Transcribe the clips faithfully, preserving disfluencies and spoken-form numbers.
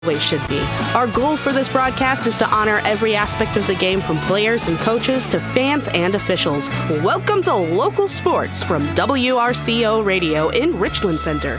always should be. Our goal for this broadcast is to honor every aspect of the game, from players and coaches to fans and officials. Welcome to Local Sports from W R C O Radio in Richland Center.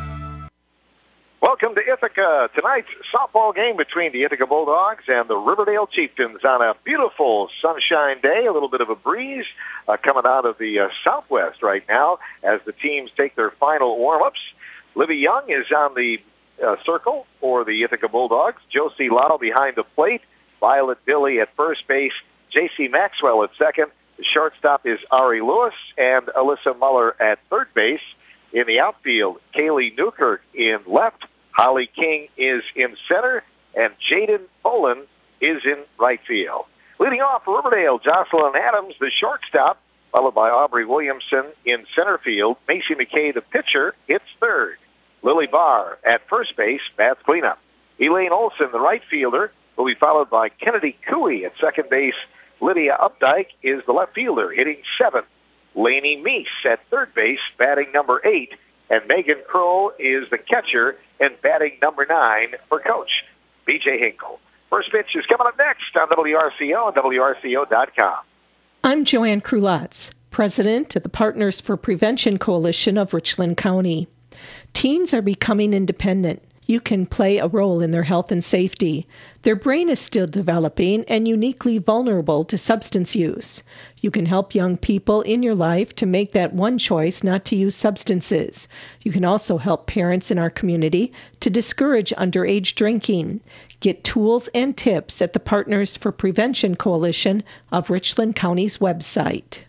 Welcome to Ithaca. Tonight's softball game between the Ithaca Bulldogs and the Riverdale Chieftains on a beautiful sunshine day, a little bit of a breeze uh, coming out of the uh, southwest right now as the teams take their final warm-ups. Libby Young is on the uh, circle for the Ithaca Bulldogs. Josie Lau behind the plate. Violet Billy at first base. J C Maxwell at second. The shortstop is Ari Lewis and Alyssa Muller at third base. In the outfield, Kaylee Newkirk in left. Holly King is in center, and Jaden Bolin is in right field. Leading off for Riverdale, Jocelyn Adams, the shortstop, followed by Aubrey Williamson in center field. Macy McKay, the pitcher, hits third. Lily Barr at first base, bats cleanup. Elaine Olson, the right fielder, will be followed by Kennedy Cooey at second base. Lydia Updike is the left fielder, hitting seventh. Lainey Meese at third base, batting number eight. And Megan Crow is the catcher and batting number nine for Coach B J Hinkle. First pitch is coming up next on W R C O and W R C O dot com. I'm Joanne Krulatz, president of the Partners for Prevention Coalition of Richland County. Teens are becoming independent. You can play a role in their health and safety. Their brain is still developing and uniquely vulnerable to substance use. You can help young people in your life to make that one choice not to use substances. You can also help parents in our community to discourage underage drinking. Get tools and tips at the Partners for Prevention Coalition of Richland County's website.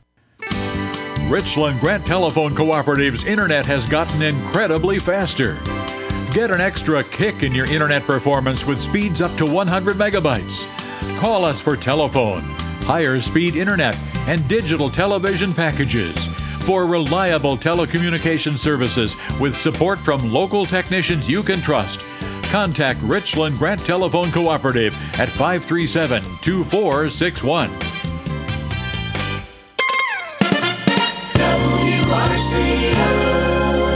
Richland Grant Telephone Cooperative's internet has gotten incredibly faster. Get an extra kick in your internet performance with speeds up to one hundred megabytes. Call us for telephone, higher speed internet, and digital television packages. For reliable telecommunication services with support from local technicians you can trust, contact Richland Grant Telephone Cooperative at five three seven, two four six one. W R C O.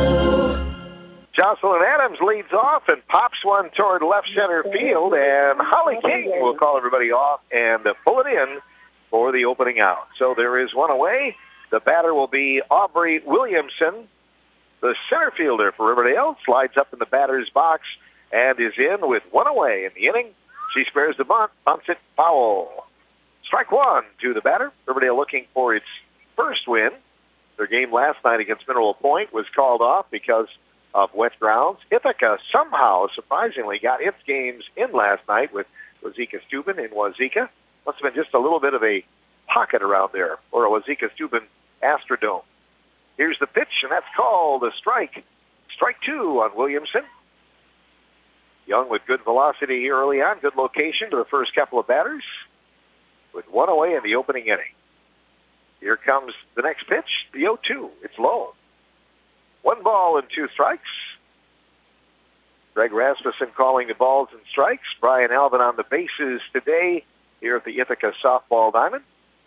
Jocelyn Adams leads off and pops one toward left center field, and Holly King will call everybody off and pull it in for the opening out. So there is one away. The batter will be Aubrey Williamson, the center fielder for Riverdale. Slides up in the batter's box and is in with one away in the inning. She spares the bunt, bunts it foul. Strike one to the batter. Riverdale looking for its first win. Their game last night against Mineral Point was called off because of wet grounds. Ithaca somehow, surprisingly, got its games in last night with Wazeeka Steuben in Wazeeka. Must have been just a little bit of a pocket around there, or a Wazeeka Steuben Astrodome. Here's the pitch, and that's called a strike. Strike two on Williamson. Young with good velocity here early on, good location to the first couple of batters, with one away in the opening inning. Here comes the next pitch, the oh two. It's low. One ball and two strikes. Greg Rasmussen calling the balls and strikes. Brian Alvin on the bases today here at the Ithaca Softball Diamond.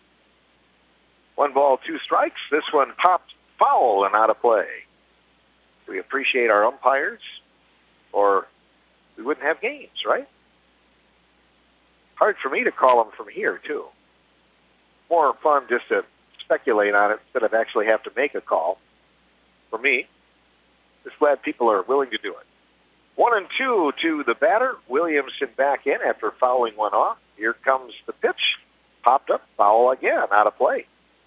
One ball, two strikes. This one popped foul and out of play. We appreciate our umpires, or we wouldn't have games, right? Hard for me to call them from here, too. More fun just to speculate on it instead of actually have to make a call. For me, just glad people are willing to do it. One and two to the batter. Williamson back in after fouling one off. Here comes the pitch. Popped up, foul again, out of play.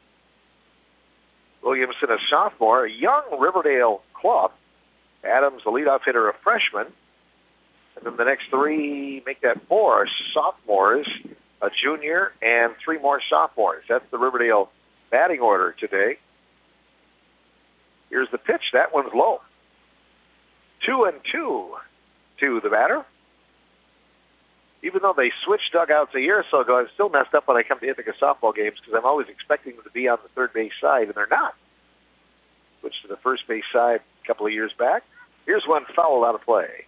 Williamson, a sophomore, a young Riverdale club. Adams, the leadoff hitter, a freshman. And then the next three make that four sophomores, a junior, and three more sophomores. That's the Riverdale batting order today. Here's the pitch. That one's low. Two and two to the batter. Even though they switched dugouts a year or so ago, I'm still messed up when I come to Ithaca softball games because I'm always expecting them to be on the third base side, and they're not. Switched to the first base side a couple of years back. Here's one foul out of play.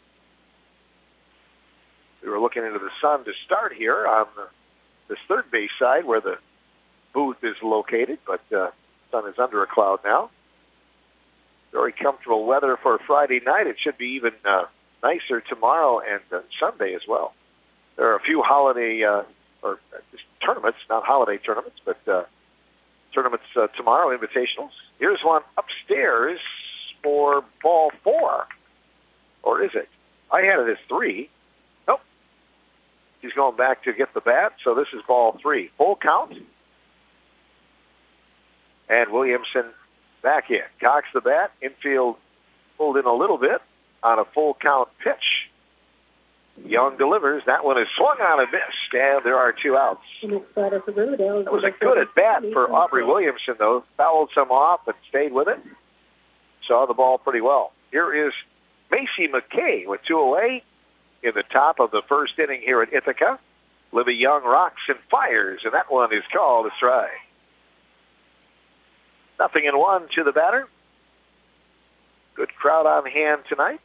We were looking into the sun to start here on the, this third base side where the booth is located, but uh, the sun is under a cloud now. Very comfortable weather for Friday night. It should be even uh, nicer tomorrow and uh, Sunday as well. There are a few holiday uh, or just tournaments, not holiday tournaments, but uh, tournaments uh, tomorrow, invitationals. Here's one upstairs for ball four. Or is it? I had it as three. Nope. He's going back to get the bat, so this is ball three. Full count. And Williamson back in. Cocks the bat. Infield pulled in a little bit on a full count pitch. Young delivers. That one is swung on and missed, and there are two outs. That was a good at bat for Aubrey Williamson, though. Fouled some off and stayed with it. Saw the ball pretty well. Here is Macy McKay with two away in the top of the first inning here at Ithaca. Libby Young rocks and fires, and that one is called a strike. Nothing in one to the batter. Good crowd on hand tonight.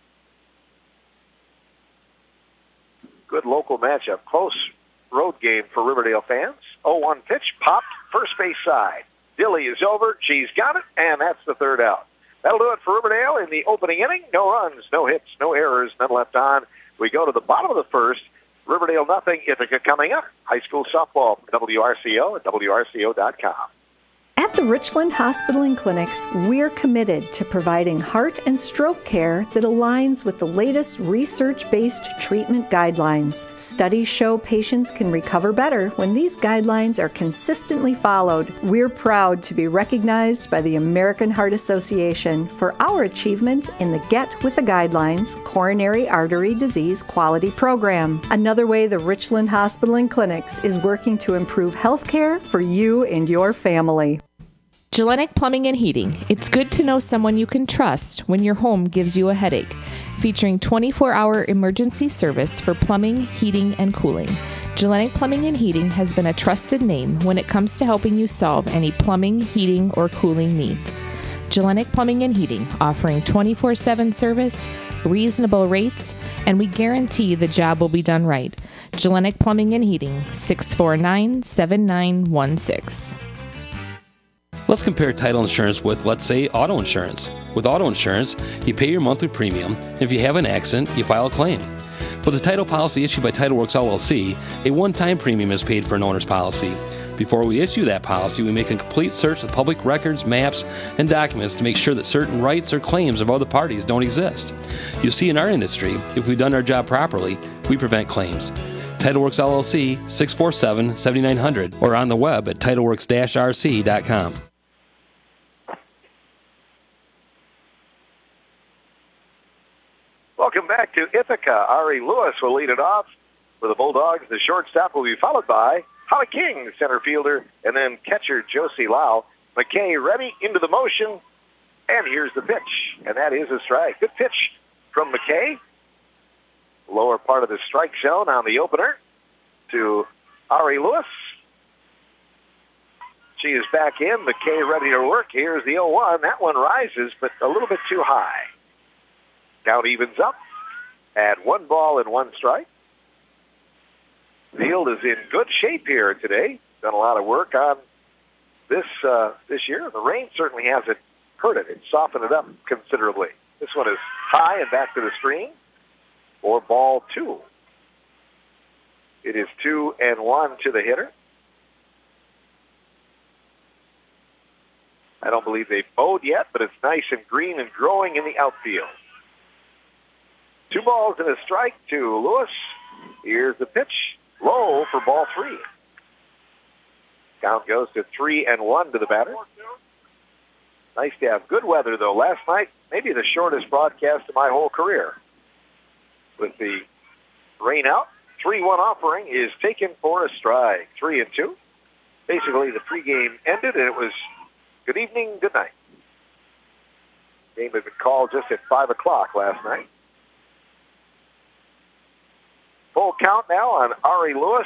Good local matchup. Close road game for Riverdale fans. oh one pitch, popped, first base side. Dilly is over. She's got it, and that's the third out. That'll do it for Riverdale in the opening inning. No runs, no hits, no errors, none left on. We go to the bottom of the first. Riverdale nothing, Ithaca coming up. High school softball from W R C O at W R C O dot com. At the Richland Hospital and Clinics, we're committed to providing heart and stroke care that aligns with the latest research-based treatment guidelines. Studies show patients can recover better when these guidelines are consistently followed. We're proud to be recognized by the American Heart Association for our achievement in the Get With the Guidelines Coronary Artery Disease Quality Program. Another way the Richland Hospital and Clinics is working to improve health care for you and your family. Gellenic Plumbing and Heating. It's good to know someone you can trust when your home gives you a headache. Featuring twenty-four hour emergency service for plumbing, heating, and cooling. Gellenic Plumbing and Heating has been a trusted name when it comes to helping you solve any plumbing, heating, or cooling needs. Gellenic Plumbing and Heating, offering twenty-four seven service, reasonable rates, and we guarantee the job will be done right. Gellenic Plumbing and Heating, six four nine, seven nine one six. Let's compare title insurance with, let's say, auto insurance. With auto insurance, you pay your monthly premium. If you have an accident, you file a claim. With a title policy issued by TitleWorks L L C, a one-time premium is paid for an owner's policy. Before we issue that policy, we make a complete search of public records, maps, and documents to make sure that certain rights or claims of other parties don't exist. You see, in our industry, if we've done our job properly, we prevent claims. TitleWorks L L C, six four seven, seven nine zero zero, or on the web at titleworks dash r c dot com. Welcome back to Ithaca. Ari Lewis will lead it off for the Bulldogs. The shortstop will be followed by Holly King, the center fielder, and then catcher Josie Lau. McKay ready into the motion, and here's the pitch, and that is a strike. Good pitch from McKay. Lower part of the strike zone on the opener to Ari Lewis. She is back in. McKay ready to work. Here's the oh one. That one rises, but a little bit too high. Count evens up at one ball and one strike. Field is in good shape here today. Done a lot of work on this uh, this year. The rain certainly hasn't hurt it. It's softened it up considerably. This one is high and back to the screen for ball two. It is two and one to the hitter. I don't believe they've mowed yet, but it's nice and green and growing in the outfield. Two balls and a strike to Lewis. Here's the pitch. Low for ball three. Count goes to three and one to the batter. Nice to have good weather, though. Last night, maybe the shortest broadcast of my whole career. With the rain out, three one offering is taken for a strike. Three and two. Basically, the pregame ended, and it was good evening, good night. Game had been called just at five o'clock last night. Full count now on Ari Lewis.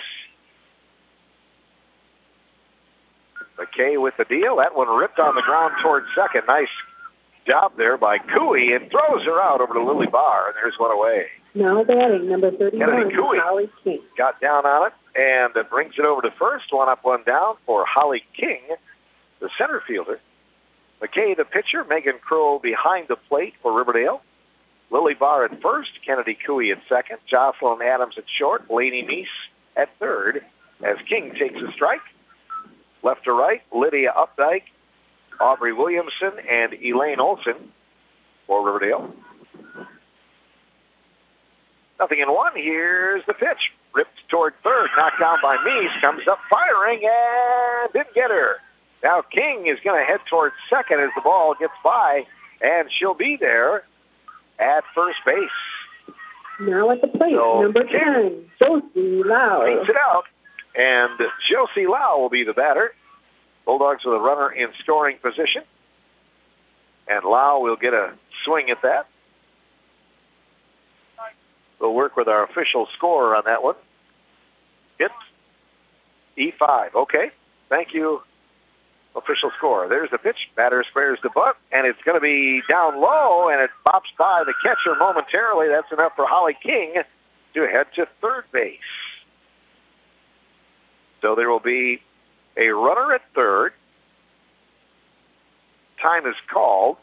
McKay with the deal. That one ripped on the ground towards second. Nice job there by Cooey, and throws her out over to Lily Barr, and there's one away. Now batting, number thirty-one, Kennedy Cooey Holly King. Got down on it, and it brings it over to first. One up, one down for Holly King, the center fielder. McKay, the pitcher. Megan Kroll behind the plate for Riverdale. Lily Barr at first, Kennedy Cooey at second, Jocelyn Adams at short, Lainey Meese at third, as King takes a strike. Left to right, Lydia Updike, Aubrey Williamson, and Elaine Olson for Riverdale. Nothing in one. Here's the pitch. Ripped toward third, knocked down by Meese, comes up firing, and didn't get her. Now King is going to head towards second as the ball gets by, and she'll be there at first base. Now at the plate, so number ten, Josie Lau. Beats it out, and Josie Lau will be the batter. Bulldogs with a runner in scoring position, and Lau will get a swing at that. We'll work with our official scorer on that one. Hit E five. Okay, thank you, official scorer. There's the pitch. Batter spares the bunt, and it's going to be down low, and it bops by the catcher momentarily. That's enough for Holly King to head to third base. So there will be a runner at third. Time is called.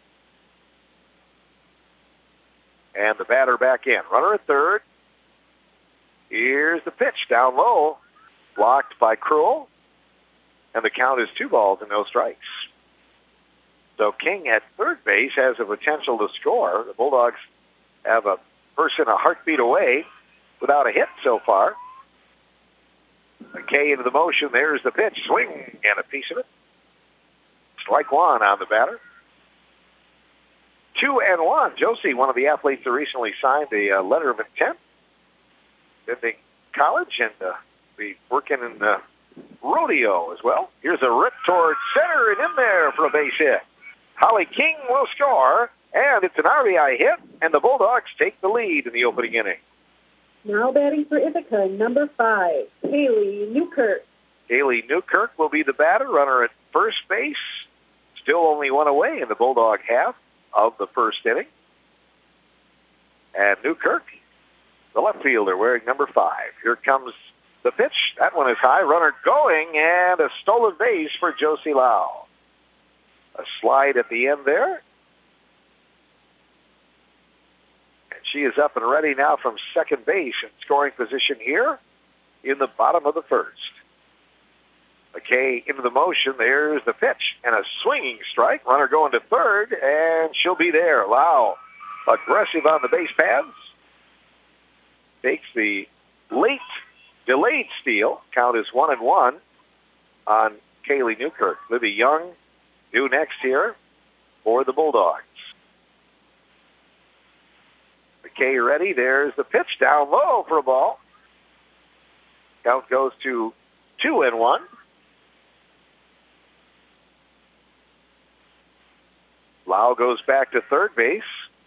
And the batter back in. Runner at third. Here's the pitch down low. Blocked by Cruel. And the count is two balls and no strikes. So King at third base has a potential to score. The Bulldogs have a person a heartbeat away without a hit so far. McKay into the motion. There's the pitch. Swing and a piece of it. Strike one on the batter. Two and one. Josie, one of the athletes that recently signed a uh, letter of intent, attending college, and uh, be working in the rodeo as well. Here's a rip towards center and in there for a base hit. Holly King will score, and it's an R B I hit, and the Bulldogs take the lead in the opening inning. Now batting for Ithaca, number five, Kaylee Newkirk. Kaylee Newkirk will be the batter, runner at first base. Still only one away in the Bulldog half of the first inning. And Newkirk, the left fielder, wearing number five. Here comes the pitch. That one is high. Runner going, and a stolen base for Josie Lau. A slide at the end there. And she is up and ready now from second base in scoring position here in the bottom of the first. McKay into the motion. There's the pitch and a swinging strike. Runner going to third, and she'll be there. Lau, aggressive on the base paths. Takes the late delayed steal. Count is one and one on Kaylee Newkirk. Libby Young due next here for the Bulldogs. McKay ready. There's the pitch down low for a ball. Count goes to two and one. Lau goes back to third base.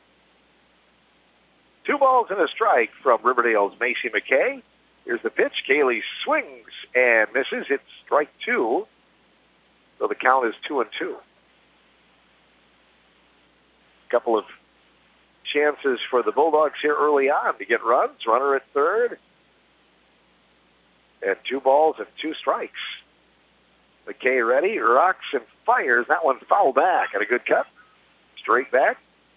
Two balls and a strike from Riverdale's Macy McKay. Here's the pitch. Kaylee swings and misses. It's strike two. So the count is two and two. A couple of chances for the Bulldogs here early on to get runs. Runner at third. And two balls and two strikes. McKay ready. Rocks and fires. That one foul back and a good cut. Straight back.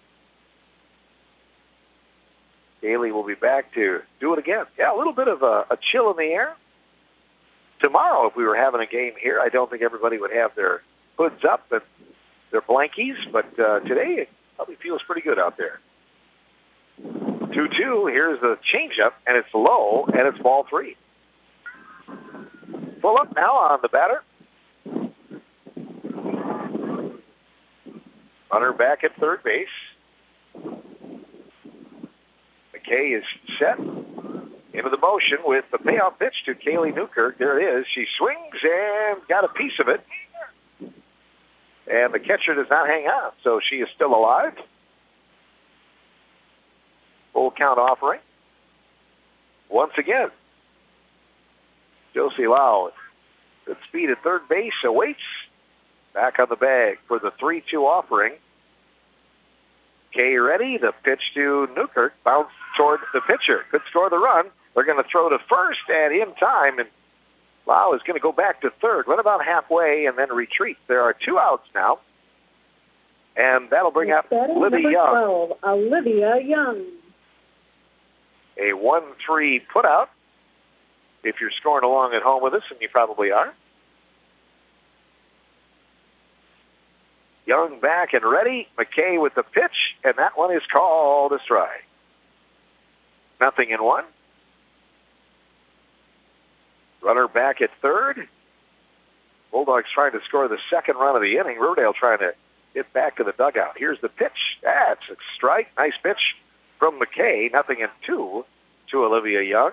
Kaylee will be back to do it again. Yeah, a little bit of a, a chill in the air. Tomorrow, if we were having a game here, I don't think everybody would have their hoods up and their blankies, but uh, today it probably feels pretty good out there. two two, here's the changeup, and it's low, and it's ball three. Full up now on the batter. Runner back at third base. McKay is set into the motion with the payoff pitch to Kaylee Newkirk. There it is. She swings and got a piece of it. And the catcher does not hang on, so she is still alive. Full count offering. Once again, Josie Lau, good speed at third base, awaits. Back on the bag for the three two offering. Kay ready. The pitch to Newkirk. Bounce toward the pitcher. Could score the run. They're going to throw to first and in time. And Lau is going to go back to third. Run about halfway and then retreat. There are two outs now. And that'll bring up Batting Livy number Young. twelve, Olivia Young. A one three put-out. If you're scoring along at home with us, and you probably are. Young back and ready. McKay with the pitch, and that one is called a strike. Nothing in one. Runner back at third. Bulldogs trying to score the second run of the inning. Riverdale trying to get back to the dugout. Here's the pitch. That's a strike. Nice pitch from McKay. Nothing in two to Olivia Young.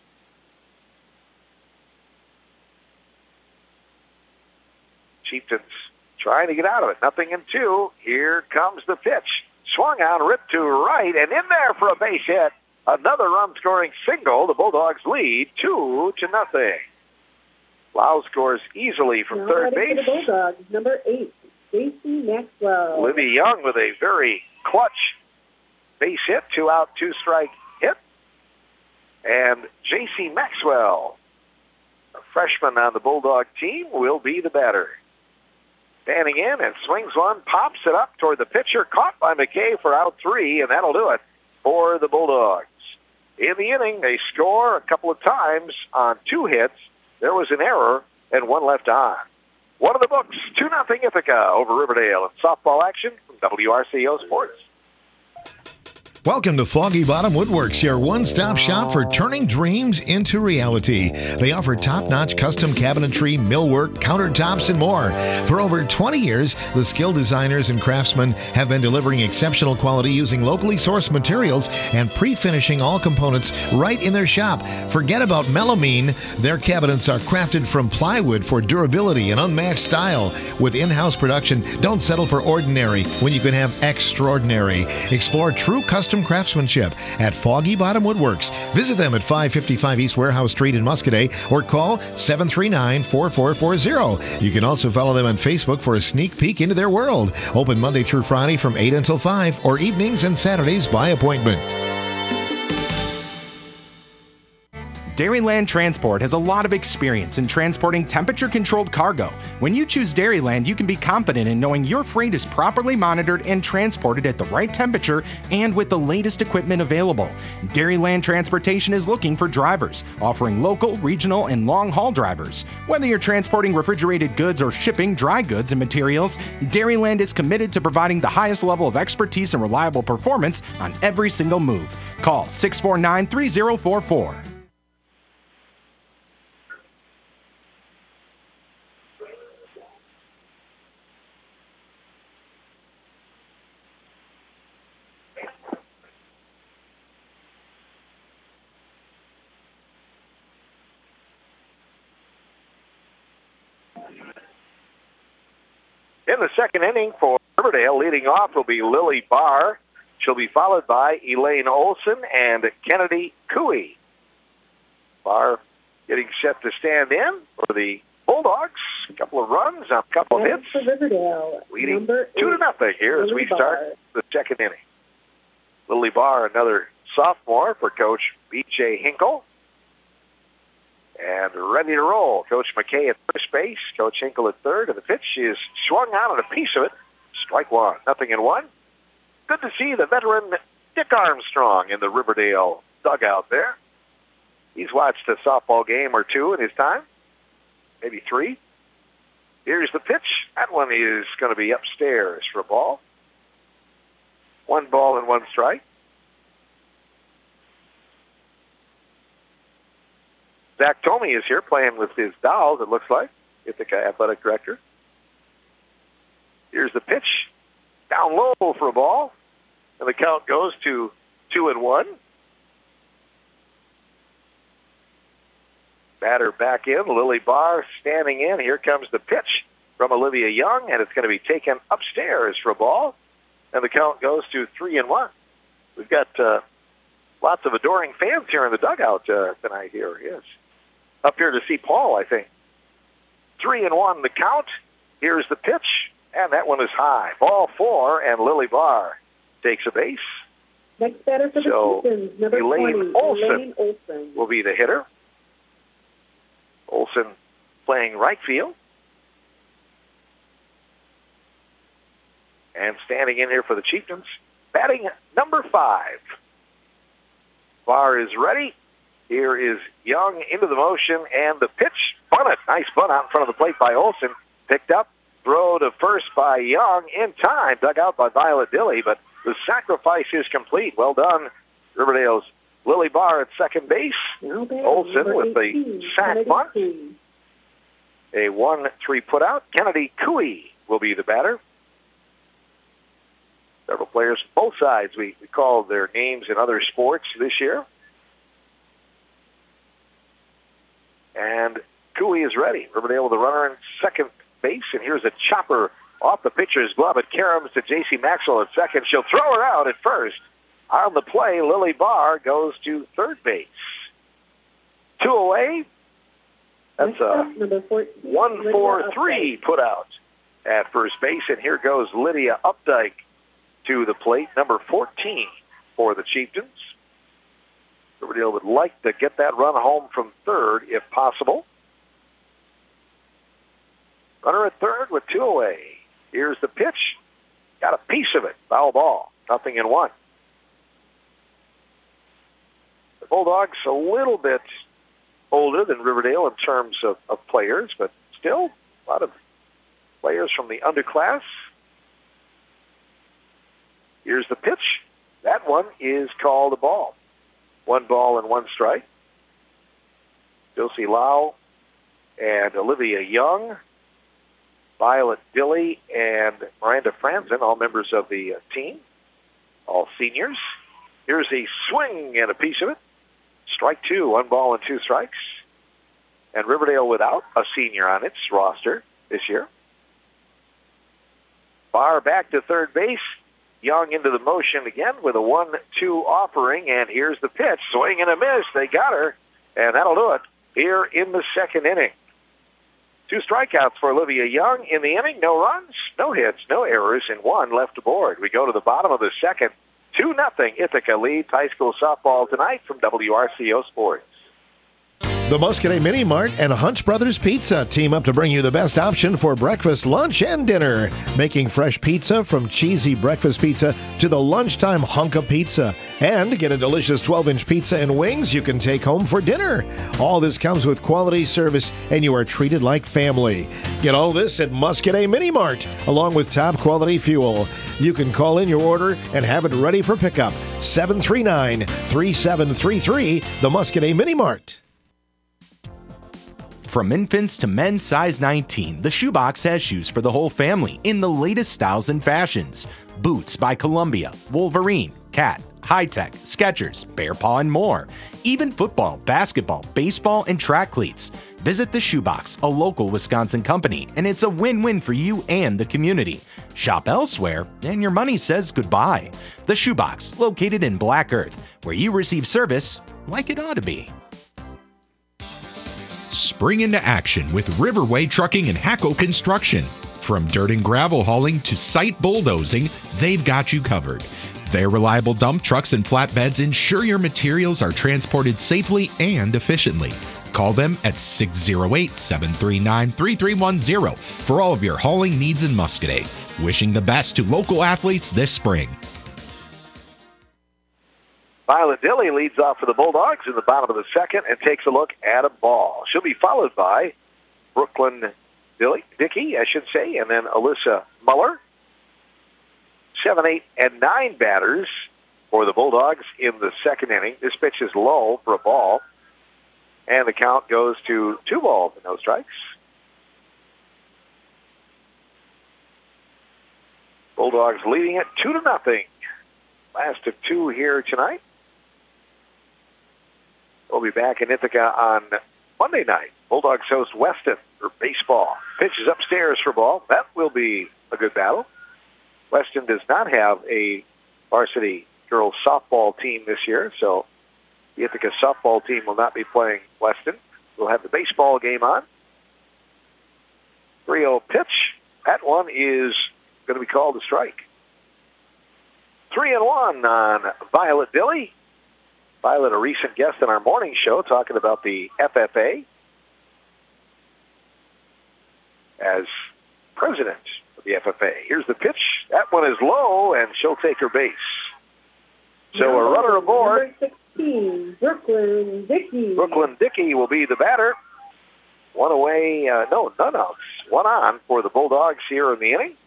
Chieftains trying to get out of it. Nothing in two. Here comes the pitch. Swung on, ripped to right, and in there for a base hit. Another run-scoring single. The Bulldogs lead two to nothing. Lau scores easily from Now third ready base. for the Bulldogs, number eight, J C Maxwell. Livy Young with a very clutch base hit, two out, two strike hit. And J C Maxwell, a freshman on the Bulldog team, will be the batter. Standing in and swings one, pops it up toward the pitcher, caught by McKay for out three, and that'll do it for the Bulldogs. In the inning, they score a couple of times on two hits. There was an error and one left on. One of the books, two nothing Ithaca over Riverdale in softball action from W R C O Sports. Welcome to Foggy Bottom Woodworks, your one-stop shop for turning dreams into reality. They offer top-notch custom cabinetry, millwork, countertops, and more. For over twenty years, the skilled designers and craftsmen have been delivering exceptional quality using locally sourced materials and pre-finishing all components right in their shop. Forget about melamine. Their cabinets are crafted from plywood for durability and unmatched style. With in-house production, don't settle for ordinary when you can have extraordinary. Explore true custom craftsmanship at Foggy Bottom Woodworks. Visit them at five fifty-five East Warehouse Street in Muscoda or call seven three nine, four four four zero. You can also follow them on Facebook for a sneak peek into their world. Open Monday through Friday from eight until five or evenings and Saturdays by appointment. Dairyland Transport has a lot of experience in transporting temperature-controlled cargo. When you choose Dairyland, you can be confident in knowing your freight is properly monitored and transported at the right temperature and with the latest equipment available. Dairyland Transportation is looking for drivers, offering local, regional, and long-haul drivers. Whether you're transporting refrigerated goods or shipping dry goods and materials, Dairyland is committed to providing the highest level of expertise and reliable performance on every single move. Call six four nine, three zero four four. In the second inning for Riverdale, leading off will be Lily Barr. She'll be followed by Elaine Olson and Kennedy Cooey. Barr getting set to stand in for the Bulldogs. A couple of runs, a couple of hits. For Riverdale, leading number two to eight, nothing here as Lily we start Barr. the second inning. Lily Barr, another sophomore for Coach B J Hinkle. And ready to roll. Coach McKay at first base, Coach Hinkle at third, and the pitch is swung on and a piece of it. Strike one, nothing in one. Good to see the veteran Dick Armstrong in the Riverdale dugout there. He's watched a softball game or two in his time, maybe three. Here's the pitch. That one is going to be upstairs for a ball. One ball and one strike. Zach Tomey is here playing with his dolls, it looks like, Ithaca Athletic Director. Here's the pitch. Down low for a ball. And the count goes to two and one. Batter back in. Lily Barr standing in. Here comes the pitch from Olivia Young, and it's going to be taken upstairs for a ball. And the count goes to three and one. We've got uh, lots of adoring fans here in the dugout uh, tonight here. Yes. Up here to see Paul, I think. Three and one the count. Here's the pitch, and that one is high. Ball four, and Lily Barr takes a base. Next batter for the So, Chieftains, number Elaine twenty, Olson. Elaine Olson. Will be the hitter. Olson playing right field. And standing in here for the Chieftains, batting number five. Barr is ready. Here is Young into the motion, and the pitch. Bunt it. Nice bunt out in front of the plate by Olson. Picked up. Throw to first by Young in time. Dug out by Violet Dilly, but the sacrifice is complete. Well done, Riverdale's Lily Barr at second base. Olson with the sack bunt. A one three put out. Kennedy Cooey will be the batter. Several players, both sides, we, we call their names in other sports this year. And Cooey is ready. Riverdale with a runner in second base, and here's a chopper off the pitcher's glove. It caroms to J C Maxwell at second. She'll throw her out at first. On the play, Lily Barr goes to third base. Two away. That's a one four three put out at first base, and here goes Lydia Updike to the plate, number fourteen for the Chieftains. Riverdale would like to get that run home from third if possible. Runner at third with two away. Here's the pitch. Got a piece of it. Foul ball. Nothing in one. The Bulldogs a little bit older than Riverdale in terms of, of players, but still a lot of players from the underclass. Here's the pitch. That one is called a ball. One ball and one strike. Josie Lau and Olivia Young, Violet Dilly and Miranda Franzen, all members of the uh, team, all seniors. Here's a swing and a piece of it. Strike two, one ball and two strikes. And Riverdale without a senior on its roster this year. Barr back to third base. Young into the motion again with a one two offering, and here's the pitch. Swing and a miss. They got her, and that'll do it here in the second inning. Two strikeouts for Olivia Young in the inning. No runs, no hits, no errors, and one left aboard. We go to the bottom of the second. two nothing Ithaca leads high school softball tonight from W R C O Sports. The Muscadet Mini Mart and Hunch Brothers Pizza team up to bring you the best option for breakfast, lunch, and dinner. Making fresh pizza from cheesy breakfast pizza to the lunchtime hunk of pizza. And get a delicious twelve-inch pizza and wings you can take home for dinner. All this comes with quality service, and you are treated like family. Get all this at Muscadet Mini Mart, along with top-quality fuel. You can call in your order and have it ready for pickup. seven three nine, three seven three three, the Muscadet Mini Mart. From infants to men's size nineteen, the Shoebox has shoes for the whole family in the latest styles and fashions. Boots by Columbia, Wolverine, Cat, High Tech, Skechers, Bear Paw, and more. Even football, basketball, baseball, and track cleats. Visit the Shoebox, a local Wisconsin company, and it's a win-win for you and the community. Shop elsewhere, and your money says goodbye. The Shoebox, located in Black Earth, where you receive service like it ought to be. Spring into action with Riverway Trucking and Hackle Construction. From dirt and gravel hauling to site bulldozing, they've got you covered. Their reliable dump trucks and flatbeds ensure your materials are transported safely and efficiently. Call them at six oh eight, seven three nine, three three one zero for all of your hauling needs in Muscadet. Wishing the best to local athletes this spring. Violet Dilly leads off for the Bulldogs in the bottom of the second and takes a look at a ball. She'll be followed by Brooklyn Dilly, Dickey, I should say, and then Alyssa Muller. Seven, eight, and nine batters for the Bulldogs in the second inning. This pitch is low for a ball, and the count goes to two balls and no strikes. Bulldogs leading it two to nothing. Last of two here tonight. We'll be back in Ithaca on Monday night. Bulldogs host Weston for baseball. Pitch is upstairs for ball. That will be a good battle. Weston does not have a varsity girls softball team this year, so the Ithaca softball team will not be playing Weston. We'll have the baseball game on. three oh pitch. That one is going to be called a strike. Three and one on Violet Dilly. Violet, a recent guest on our morning show, talking about the F F A. As president of with the F F A. Here's the pitch. That one is low, and she'll take her base. So a runner aboard. Number sixteen, Brooklyn Dickey. Brooklyn Dickey will be the batter. One away, uh, no, none outs. One on for the Bulldogs here in the inning.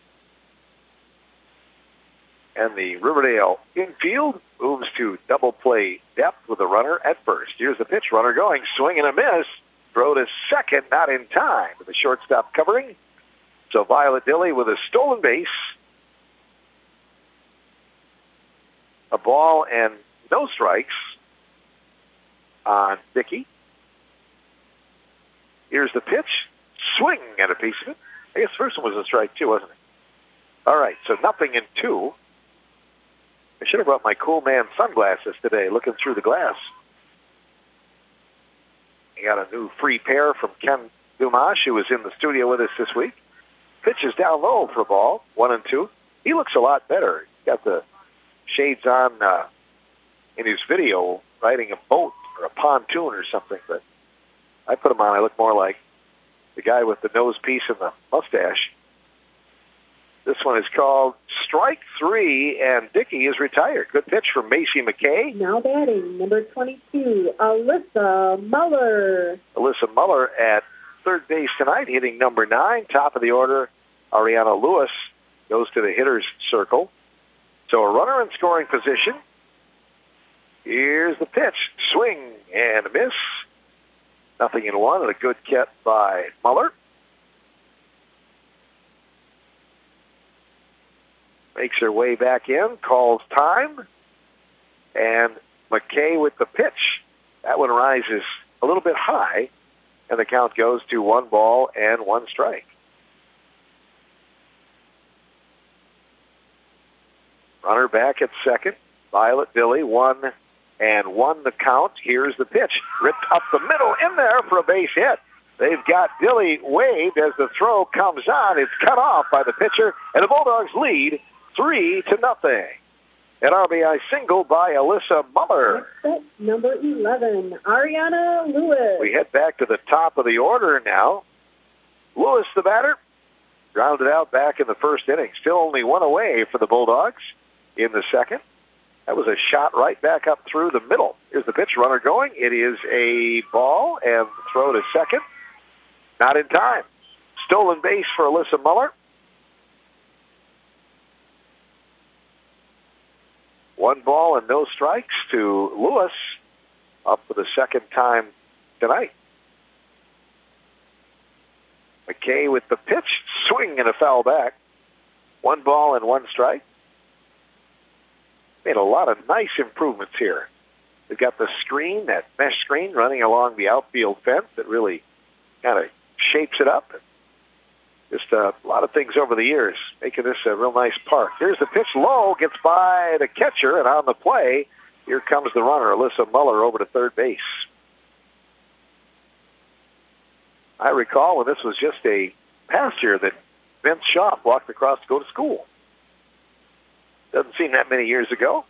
And the Riverdale infield moves to double play depth with a runner at first. Here's the pitch. Runner going, swing and a miss. Throw to second, not in time. With the shortstop covering. So Violet Dilly with a stolen base. A ball and no strikes on Dickey. Here's the pitch. Swing and a piece of it. I guess the first one was a strike too, wasn't it? All right, so nothing in two. I should have brought my Cool Man sunglasses today, looking through the glass. I got a new free pair from Ken Dumas, who was in the studio with us this week. Pitch is down low for a ball, one and two. He looks a lot better. He's got the shades on uh, in his video, riding a boat or a pontoon or something. But I put him on. I look more like the guy with the nose piece and the mustache. This one is called strike three, and Dickey is retired. Good pitch from Macy McKay. Now batting, number twenty-two, Alyssa Muller. Alyssa Muller at third base tonight, hitting number nine. Top of the order, Ariana Lewis goes to the hitter's circle. So a runner in scoring position. Here's the pitch. Swing and a miss. Nothing in one, and a good catch by Muller. Makes her way back in, calls time, and McKay with the pitch. That one rises a little bit high, and the count goes to one ball and one strike. Runner back at second. Violet Dilly, one and one the count. Here's the pitch. Ripped up the middle, in there for a base hit. They've got Dilly waved as the throw comes on. It's cut off by the pitcher, and the Bulldogs lead three to nothing. An R B I single by Alyssa Muller. Next up, number eleven, Ariana Lewis. We head back to the top of the order now. Lewis, the batter, grounded out back in the first inning. Still only one away for the Bulldogs in the second. That was a shot right back up through the middle. Here's the pitch, runner going. It is a ball, and throw to second. Not in time. Stolen base for Alyssa Muller. One ball and no strikes to Lewis, up for the second time tonight. McKay with the pitch, swing and a foul back. One ball and one strike. Made a lot of nice improvements here. They've got the screen, that mesh screen running along the outfield fence that really kind of shapes it up. Just a lot of things over the years, making this a real nice park. Here's the pitch low, gets by the catcher, and on the play, here comes the runner, Alyssa Muller, over to third base. I recall when this was just a pasture that Vince Shaw walked across to go to school. Doesn't seem that many years ago.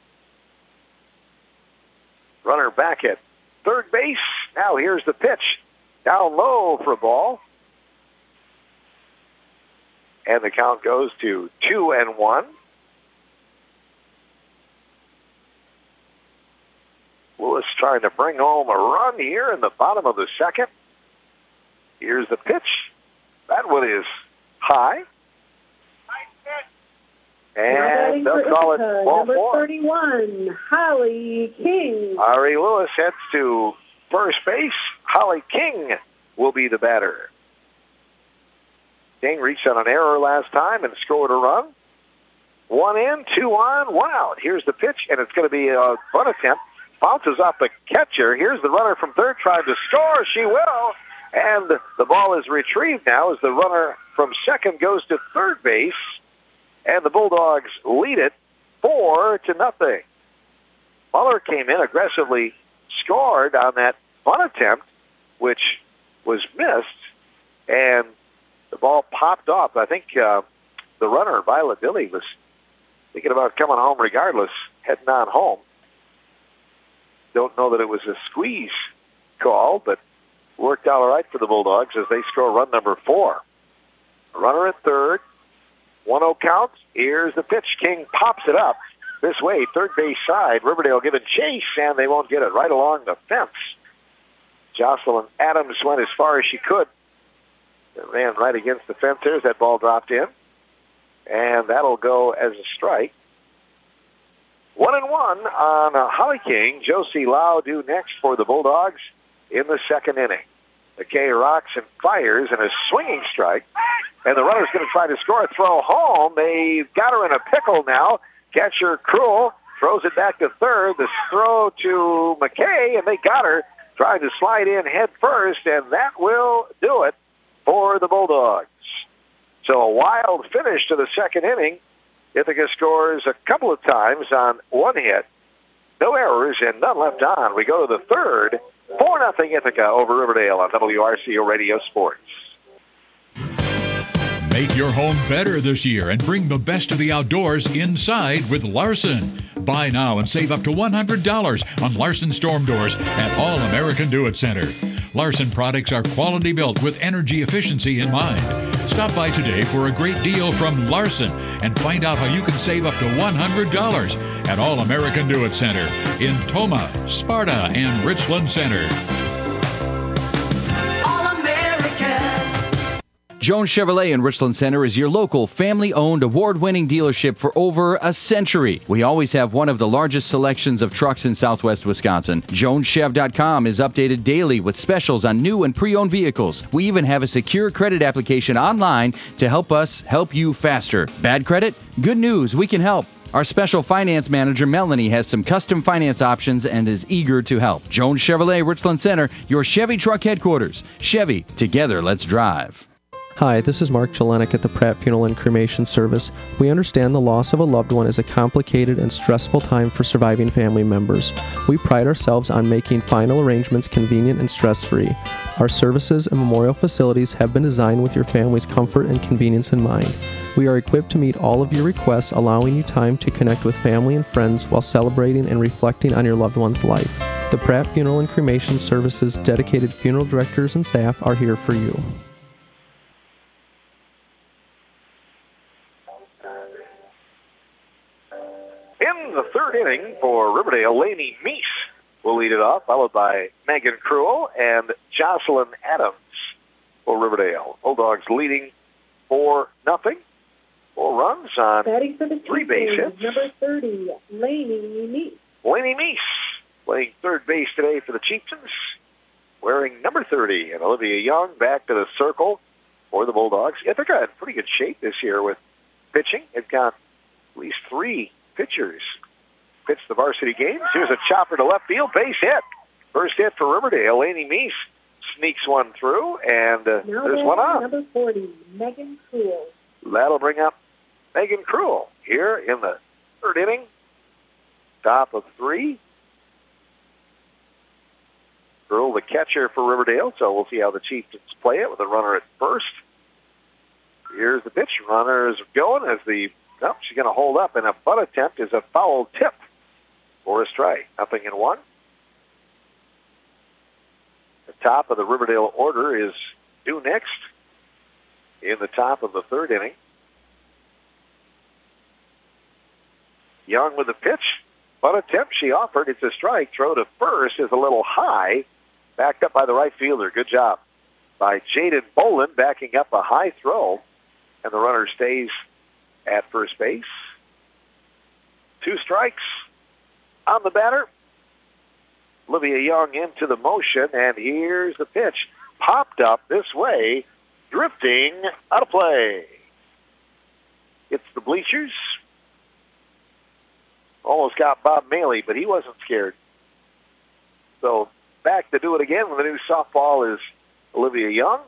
Runner back at third base. Now here's the pitch. Down low for a ball. And the count goes to two and one. Lewis trying to bring home a run here in the bottom of the second. Here's the pitch. That one is high. And they'll call it ball number four. thirty-one, Holly King. Ari Lewis heads to first base. Holly King will be the batter. King reached on an error last time and scored a run. One in, two on, one out. Here's the pitch, and it's going to be a run attempt. Bounces off the catcher. Here's the runner from third trying to score. She will. And the ball is retrieved now as the runner from second goes to third base. And the Bulldogs lead it four to nothing. Muller came in, aggressively scored on that bunt attempt, which was missed, and the ball popped off. I think uh, the runner, Violet Dilly, was thinking about coming home regardless, heading on home. Don't know that it was a squeeze call, but worked out all right for the Bulldogs as they score run number four. Runner at third. one oh count. Here's the pitch. King pops it up this way, third base side. Riverdale giving chase, and they won't get it. Right along the fence. Jocelyn Adams went as far as she could. It ran right against the fence. There's that ball dropped in. And that'll go as a strike. One and one on uh, Holly King. Josie Lau due next for the Bulldogs in the second inning. McKay rocks and fires and a swinging strike. And the runner's going to try to score a throw home. They've got her in a pickle now. Catcher Cruel throws it back to third. The throw to McKay, and they got her trying to slide in head first, and that will do it for the Bulldogs. So a wild finish to the second inning. Ithaca scores a couple of times on one hit. No errors and none left on. We go to the third. four nothing Ithaca over Riverdale on W R C O Radio Sports. Make your home better this year and bring the best of the outdoors inside with Larson. Buy now and save up to one hundred dollars on Larson storm doors at All American Do It Center. Larson products are quality built with energy efficiency in mind. Stop by today for a great deal from Larson and find out how you can save up to one hundred dollars at All American Do It Center in Toma, Sparta, and Richland Center. Jones Chevrolet in Richland Center is your local family-owned, award-winning dealership for over a century. We always have one of the largest selections of trucks in southwest Wisconsin. Jones Chev dot com is updated daily with specials on new and pre-owned vehicles. We even have a secure credit application online to help us help you faster. Bad credit? Good news, we can help. Our special finance manager, Melanie, has some custom finance options and is eager to help. Jones Chevrolet, Richland Center, your Chevy truck headquarters. Chevy, together, let's drive. Hi, this is Mark Jelenik at the Pratt Funeral and Cremation Service. We understand the loss of a loved one is a complicated and stressful time for surviving family members. We pride ourselves on making final arrangements convenient and stress-free. Our services and memorial facilities have been designed with your family's comfort and convenience in mind. We are equipped to meet all of your requests, allowing you time to connect with family and friends while celebrating and reflecting on your loved one's life. The Pratt Funeral and Cremation Service's dedicated funeral directors and staff are here for you. In the third inning for Riverdale, Lainey Meese will lead it off, followed by Megan Cruel and Jocelyn Adams for Riverdale. Bulldogs leading four nothing. Four runs on Batting for the three base hits. Number thirty, Lainey Meese. Lainey Meese playing third base today for the Chieftains, wearing number thirty. And Olivia Young back to the circle for the Bulldogs. Ithaca in pretty good shape this year with pitching. They've got at least three pitchers pitch the varsity games. Here's a chopper to left field, base hit. First hit for Riverdale. Lainey Meese sneaks one through, and uh, there's one out. Number forty, Megan Cruel. That'll bring up Megan Cruel here in the third inning. Top of three. Cruel, the catcher for Riverdale, so we'll see how the Chieftains play it with a runner at first. Here's the pitch. Runner is going as the No, she's going to hold up, and a butt attempt is a foul tip for a strike. Nothing in one. The top of the Riverdale order is due next in the top of the third inning. Young with the pitch. Butt attempt she offered. It's a strike. Throw to first is a little high. Backed up by the right fielder. Good job by Jaden Bolin backing up a high throw. And the runner stays at first base. Two strikes on the batter. Olivia Young into the motion, and here's the pitch. Popped up this way, drifting out of play. It's the bleachers. Almost got Bob Maley, but he wasn't scared. So back to do it again with the new softball is Olivia Young.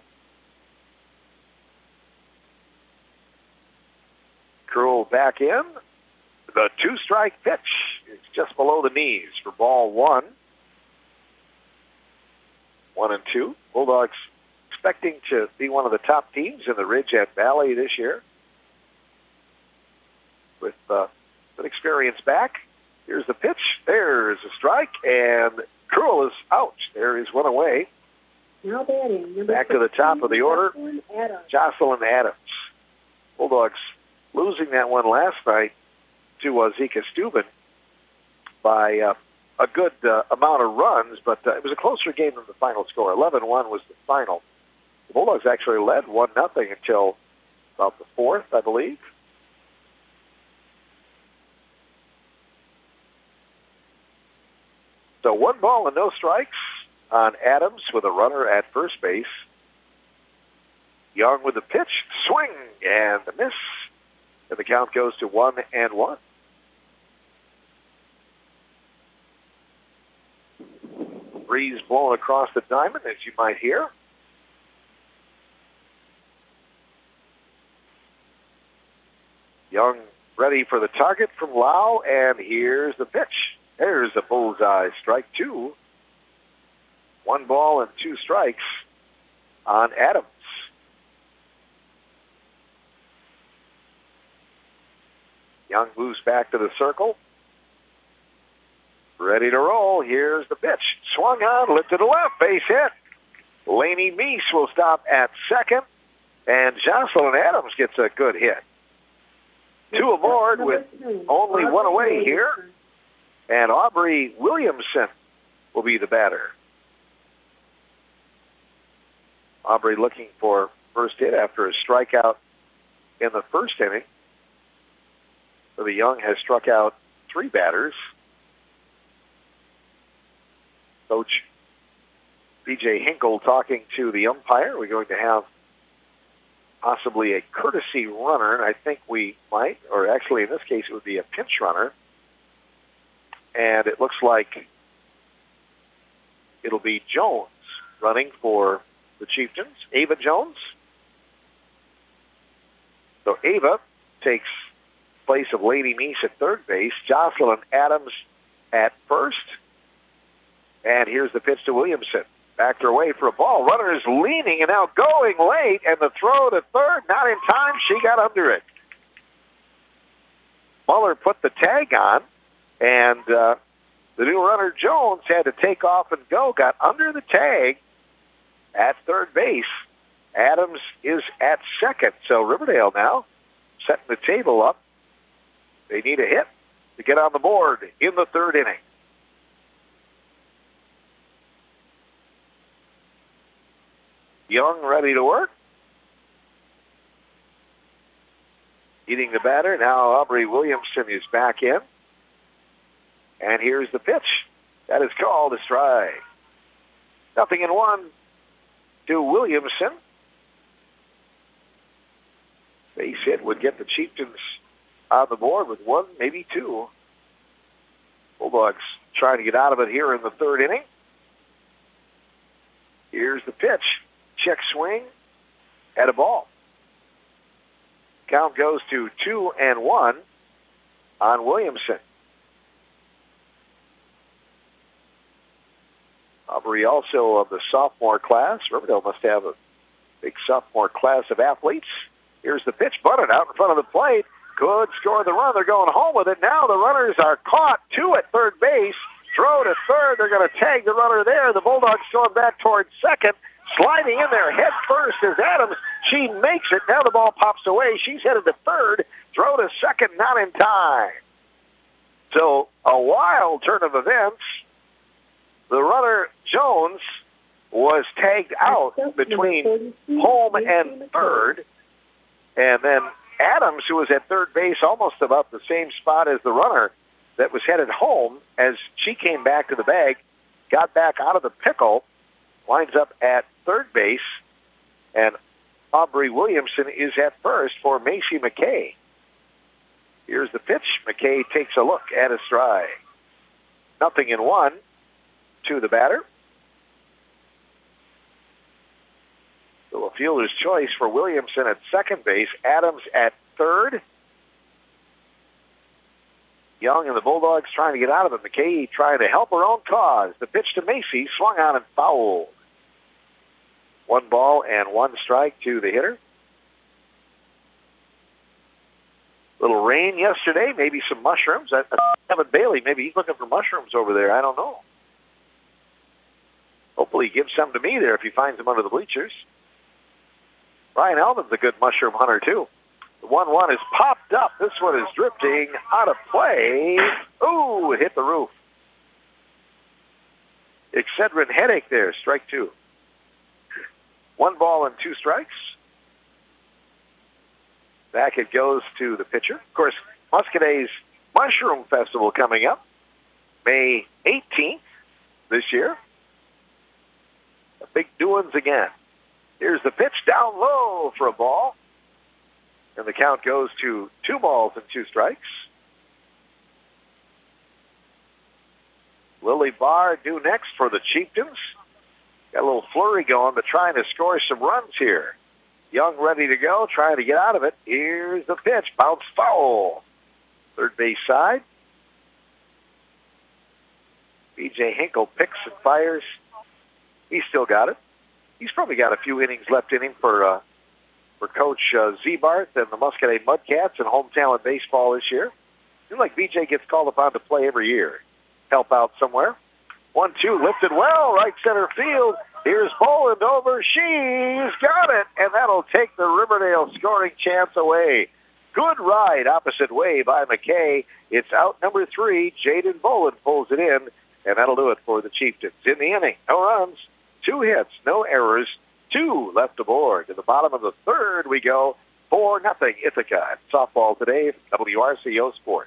Cruel back in. The two-strike pitch is just below the knees for ball one. One and two. Bulldogs expecting to be one of the top teams in the Ridge and Valley this year. With uh, good experience back. Here's the pitch. There's a strike, and Cruel is out. There is one away. Now batting. Back to the top of the order. Jocelyn Adams. Jocelyn Adams. Bulldogs losing that one last night to uh, Zika Steuben by uh, a good uh, amount of runs, but uh, it was a closer game than the final score. eleven one was the final. The Bulldogs actually led one nothing until about the fourth, I believe. So one ball and no strikes on Adams with a runner at first base. Young with the pitch, swing, and the miss. And the count goes to one and one. Breeze blowing across the diamond, as you might hear. Young ready for the target from Lau, and here's the pitch. There's a bullseye, strike two. One ball and two strikes on Adams. Young moves back to the circle. Ready to roll. Here's the pitch. Swung on, lifted to left, base hit. Laney Meese will stop at second, and Jocelyn Adams gets a good hit. Two aboard with only one away here, and Aubrey Williamson will be the batter. Aubrey looking for first hit after a strikeout in the first inning. So the Young has struck out three batters. Coach B J Hinkle talking to the umpire. We're going to have possibly a courtesy runner, and I think we might, or actually in this case it would be a pinch runner. And it looks like it'll be Jones running for the Chieftains. Ava Jones. So Ava takes place of Lady Meese at third base. Jocelyn Adams at first. And here's the pitch to Williamson. Backed her away for a ball. Runner is leaning and now going late, and the throw to third, not in time. She got under it. Muller put the tag on, and uh, the new runner, Jones, had to take off and go, got under the tag at third base. Adams is at second. So Riverdale now setting the table up. They need a hit to get on the board in the third inning. Young ready to work. Eating the batter. Now Aubrey Williamson is back in. And here's the pitch. That is called a strike. Nothing in one to Williamson. Base hit would get the Chieftains on the board with one, maybe two. Bulldogs trying to get out of it here in the third inning. Here's the pitch. Check swing at a ball. Count goes to two and one on Williamson. Aubrey also of the sophomore class. Riverdale must have a big sophomore class of athletes. Here's the pitch, bunted out in front of the plate. Good score the run. They're going home with it. Now the runners are caught. Two at third base. Throw to third. They're going to tag the runner there. The Bulldogs going back towards second. Sliding in there head first is Adams. She makes it. Now the ball pops away. She's headed to third. Throw to second, not in time. So a wild turn of events. The runner, Jones, was tagged out between home and third. And then Adams, who was at third base almost about the same spot as the runner that was headed home, as she came back to the bag, got back out of the pickle, winds up at third base, and Aubrey Williamson is at first for Macy McKay. Here's the pitch. McKay takes a look at a strike. Nothing in one to the batter. So a fielder's choice for Williamson at second base. Adams at third. Young and the Bulldogs trying to get out of it. McKay trying to help her own cause. The pitch to Macy, swung on and fouled. One ball and one strike to the hitter. Little rain yesterday, maybe some mushrooms. I, I, Evan Bailey, maybe he's looking for mushrooms over there. I don't know. Hopefully he gives some to me there if he finds them under the bleachers. Ryan Elman's a good mushroom hunter, too. The one one is popped up. This one is drifting out of play. Ooh, it hit the roof. Excedrin Headache there, strike two. One ball and two strikes. Back it goes to the pitcher. Of course, Muscadet's Mushroom Festival coming up May eighteenth this year. The big doings again. Here's the pitch down low for a ball. And the count goes to two balls and two strikes. Lily Barr due next for the Chieftains. Got a little flurry going, but trying to score some runs here. Young ready to go, trying to get out of it. Here's the pitch. Bounce foul. Third base side. B J Hinkle picks and fires. He's still got it. He's probably got a few innings left in him for uh, for Coach uh, Zebarth and the Muscadet Mudcats in home talent baseball this year. Seems like B J gets called upon to play every year. Help out somewhere. One two lifted well, right center field. Here's Boland over. She's got it, and that'll take the Riverdale scoring chance away. Good ride opposite way by McKay. It's out number three. Jaden Boland pulls it in, and that'll do it for the Chieftains. In the inning, no runs, two hits, no errors, two left aboard. To the bottom of the third we go. four nothing Ithaca. Softball today, W R C O Sports.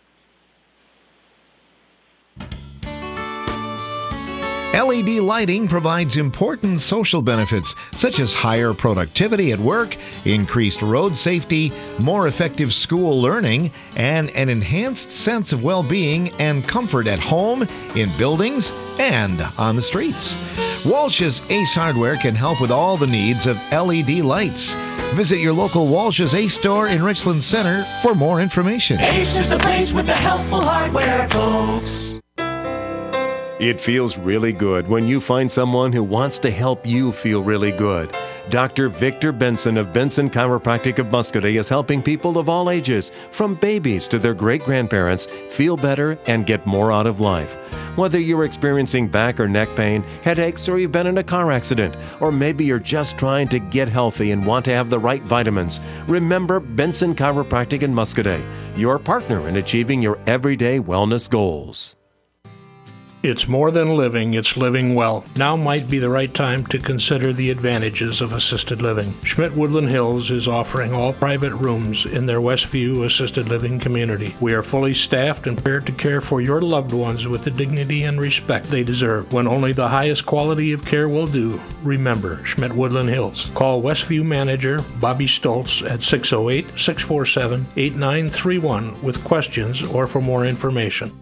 L E D lighting provides important social benefits, such as higher productivity at work, increased road safety, more effective school learning, and an enhanced sense of well-being and comfort at home, in buildings, and on the streets. Walsh's Ace Hardware can help with all the needs of L E D lights. Visit your local Walsh's Ace store in Richland Center for more information. Ace is the place with the helpful hardware, folks. It feels really good when you find someone who wants to help you feel really good. Doctor Victor Benson of Benson Chiropractic of Muscadet is helping people of all ages, from babies to their great-grandparents, feel better and get more out of life. Whether you're experiencing back or neck pain, headaches, or you've been in a car accident, or maybe you're just trying to get healthy and want to have the right vitamins, remember Benson Chiropractic in Muscadet, your partner in achieving your everyday wellness goals. It's more than living, it's living well. Now might be the right time to consider the advantages of assisted living. Schmidt Woodland Hills is offering all private rooms in their Westview assisted living community. We are fully staffed and prepared to care for your loved ones with the dignity and respect they deserve. When only the highest quality of care will do, remember Schmidt Woodland Hills. Call Westview manager Bobby Stoltz at six oh eight, six four seven, eight nine three one with questions or for more information.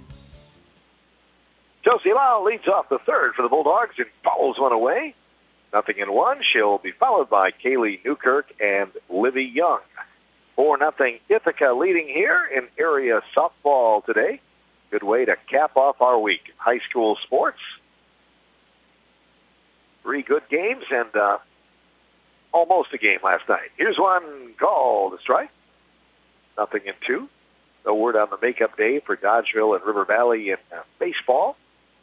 Josie Lau leads off the third for the Bulldogs and fouls one away. Nothing in one. She'll be followed by Kaylee Newkirk and Livy Young. four nothing Ithaca leading here in area softball today. Good way to cap off our week. High school sports. Three good games and uh, almost a game last night. Here's one called a strike. Nothing in two. No word on the makeup day for Dodgeville and River Valley in uh, baseball.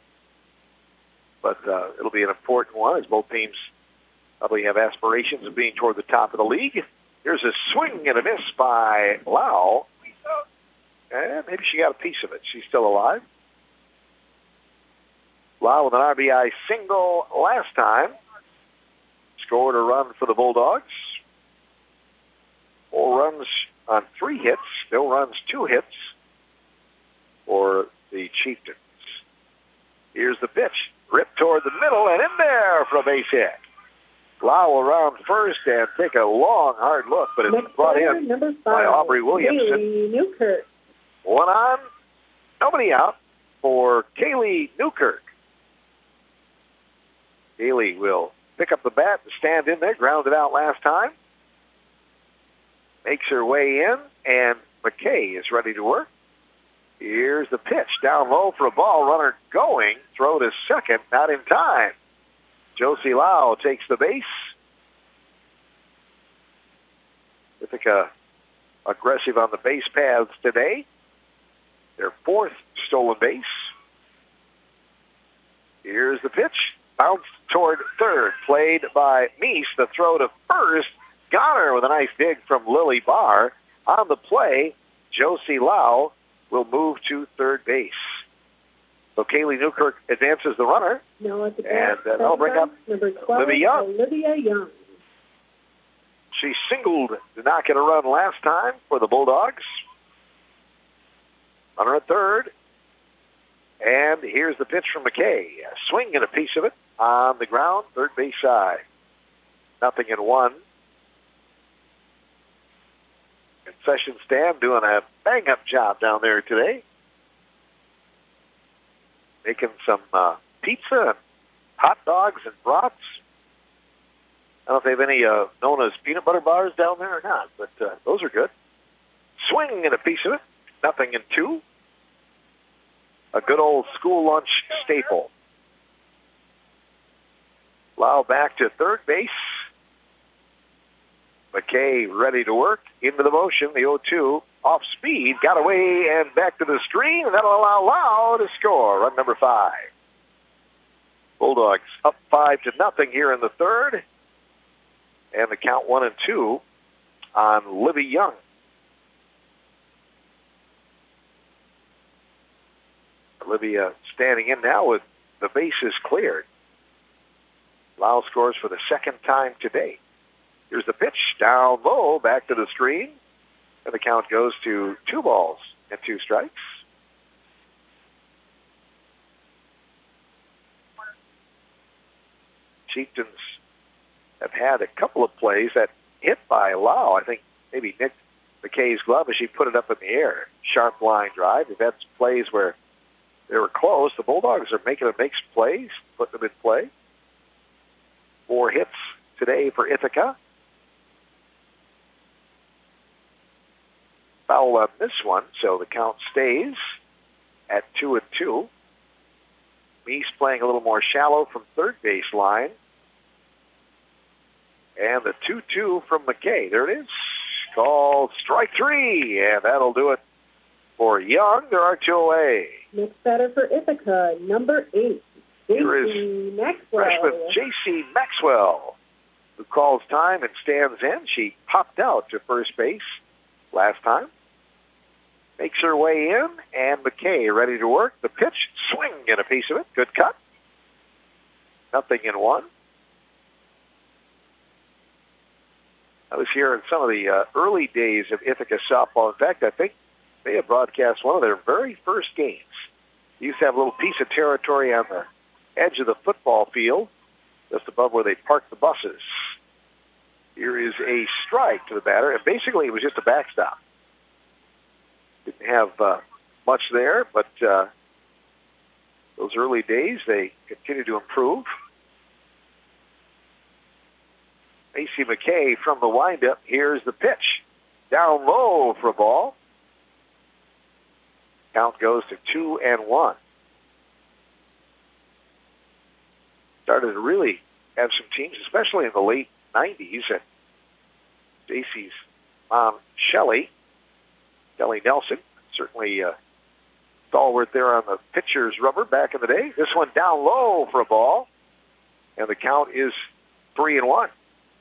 But uh, it'll be an important one as both teams probably have aspirations of being toward the top of the league. Here's a swing and a miss by Lau. And maybe she got a piece of it. She's still alive. Lau with an R B I single last time. Scored a run for the Bulldogs. Four runs on three hits. No runs, two hits for the Chieftains. Here's the pitch. Ripped toward the middle and in there for a base hit. Lau around first and take a long, hard look, but it's Next brought player, in number five, by Aubrey Williamson. Kaylee Newkirk. One on, nobody out for Kaylee Newkirk. Kaylee will pick up the bat and stand in there, grounded out last time. Makes her way in, and McKay is ready to work. Here's the pitch. Down low for a ball. Runner going. Throw to second. Not in time. Josie Lau takes the base. Ithaca aggressive on the base paths today. Their fourth stolen base. Here's the pitch. Bounced toward third. Played by Meese. The throw to first. Got her with a nice dig from Lily Barr. On the play, Josie Lau will move to third base. So Kaylee Newkirk advances the runner. No, it's and uh, that'll bring up number twelve, Olivia Young. Olivia Young. She singled to not get a run last time for the Bulldogs. Runner at third. And here's the pitch from McKay. A swing and a piece of it on the ground, third base side. Nothing in one. Concession stand doing a bang-up job down there today. Making some uh, pizza and hot dogs and brats. I don't know if they have any uh, known as peanut butter bars down there or not, but uh, those are good. Swing and a piece of it. Nothing in two. A good old school lunch staple. Lau back to third base. McKay ready to work. Into the motion. The oh two off speed. Got away and back to the screen. And that'll allow Lau to score. Run number five. Bulldogs up five to nothing here in the third. And the count one and two on Libby Young. Olivia standing in now with the bases cleared. Lau scores for the second time today. Here's the pitch, down low, back to the screen. And the count goes to two balls and two strikes. Chieftains have had a couple of plays that hit by Lau. I think maybe nicked McKay's glove as she put it up in the air. Sharp line drive. We've had plays where they were close. The Bulldogs are making them make plays, putting them in play. Four hits today for Ithaca. Foul on this one, so the count stays at two and two. Meese playing a little more shallow from third base line. And the two two from McKay. There it is. Called strike three, and that'll do it for Young. There are two away. Next batter for Ithaca, number eight, Here J C is Maxwell. freshman J C Maxwell, who calls time and stands in. She popped out to first base last time. Makes her way in, and McKay ready to work. The pitch, swing and a piece of it. Good cut. Nothing in one. I was here in some of the uh, early days of Ithaca softball. In fact, I think they had broadcast one of their very first games. They used to have a little piece of territory on the edge of the football field, just above where they parked the buses. Here is a strike to the batter, and basically it was just a backstop. Didn't have uh, much there, but uh, those early days, they continue to improve. Macy McKay from the windup. Here's the pitch. Down low for a ball. Count goes to two and one. Started to really have some teams, especially in the late nineties. And J C's mom, Shelley, Kelly Nelson, certainly uh, stalwart there on the pitcher's rubber back in the day. This one down low for a ball, and the count is three and one.